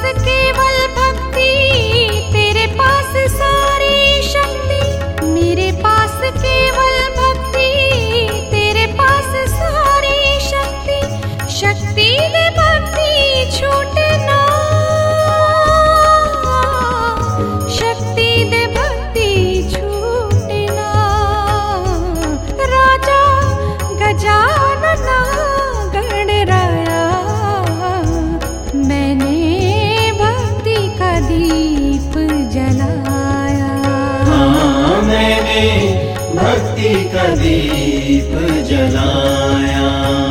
केवल भक्ति, तेरे पास सारी शक्ति। मेरे पास केवल भक्ति, तेरे पास सारी शक्ति। शक्ति दे भक्ति छूटे ना, शक्ति दे भक्ति छूटे ना। राजा गजानना गणराया, मैंने भक्ति का दीप जलाया। हाँ, मैंने भक्ति का दीप जलाया।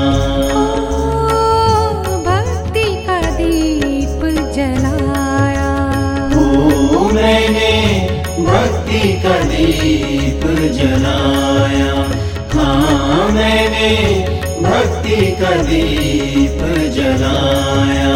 भक्ति का दीप जलाया। ओ मैंने भक्ति का दीप जलाया। हाँ, मैंने भक्ति का दीप जलाया।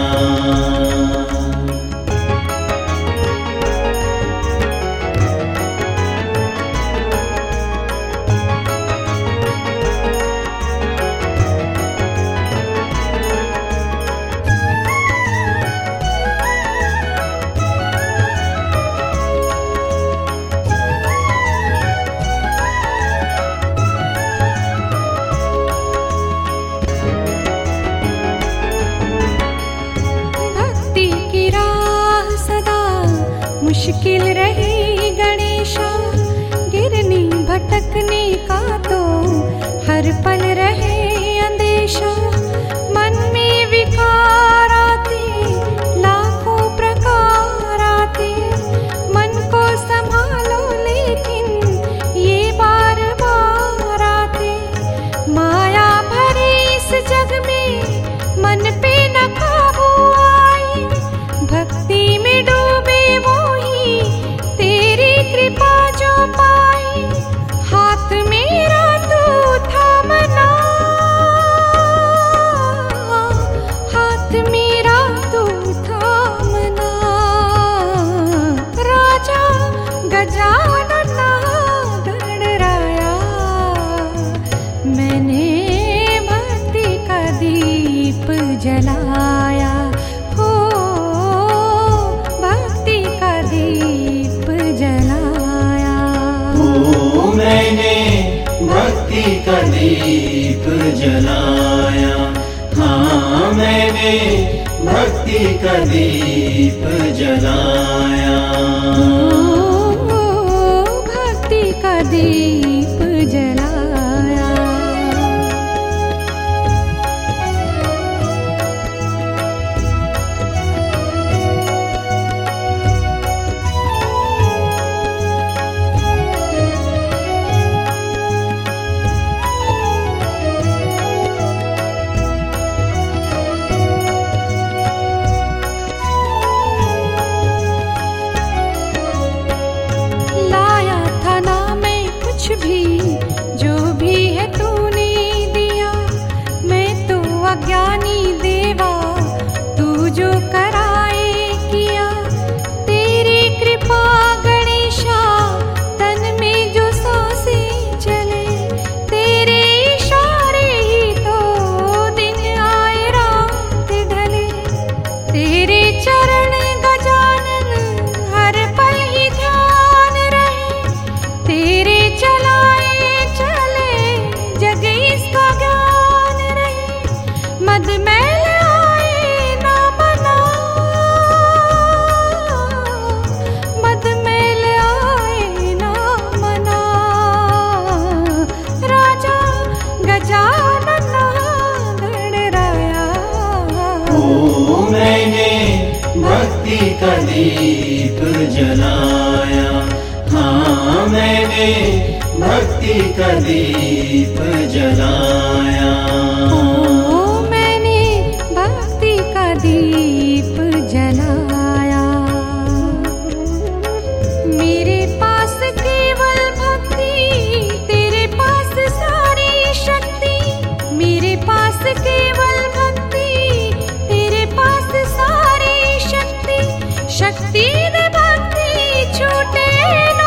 मुश्किल रही गणेशा, गिरने भटकने का तो हर पल रहे अंदेशा। मन में विकार आते, लाखों प्रकार आते। मन को संभालो लेकिन ये बार बार आते। माया भरे इस जग में मन पे न काबू आई। भक्ति में डूबे वो तेरी कृपा जो पाई। हाथ मेरा तू थामना, हाथ मेरा तू थामना। राजा गजानना गणराया, मैंने भक्ति का दीप जलाया। हो भक्ति का दीप जलाया। ओ मैंने भक्ति का दीप जलाया। हाँ, मैंने भक्ति का दीप जलाया। ओ भक्ति का दीप जलाया। भी जो भी है तूने दिया, मैं तो अज्ञानी देवा, तू जो कराए किया। तेरी कृपा गणेशा, तन में जो सांसें चले, तेरे इशारे ही तो दिन आए रात ढले। तेरे चरण गजानन हर पल ही ध्यान रहे। तेरे चलाए चले जग इसका ज्ञान रहे। मद मैल आए ना मना, मद मैल आए ना मना। राजा गजानना गणराया, ओ मैंने भक्ति का दीप जलाया। हाँ, मैंने भक्ति का दीप जलाया। ओ मैंने भक्ति का दीप जलाया। मेरे पास केवल भक्ति, तेरे पास सारी शक्ति। मेरे पास केवल भक्ति, तेरे पास सारी शक्ति। शक्ति दे भक्ति छूटे ना,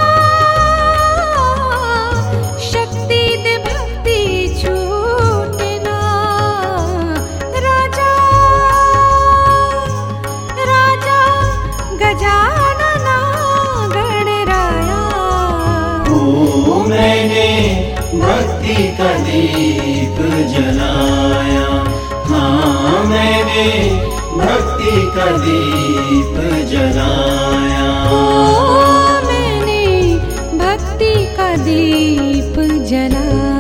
शक्ति दे भक्ति छूटे ना। राजा ओ मैंने भक्ति का दीप जलाया, हाँ मैंने भक्ति का दीप जलाया। ओ मैंने भक्ति का दीप जलाया।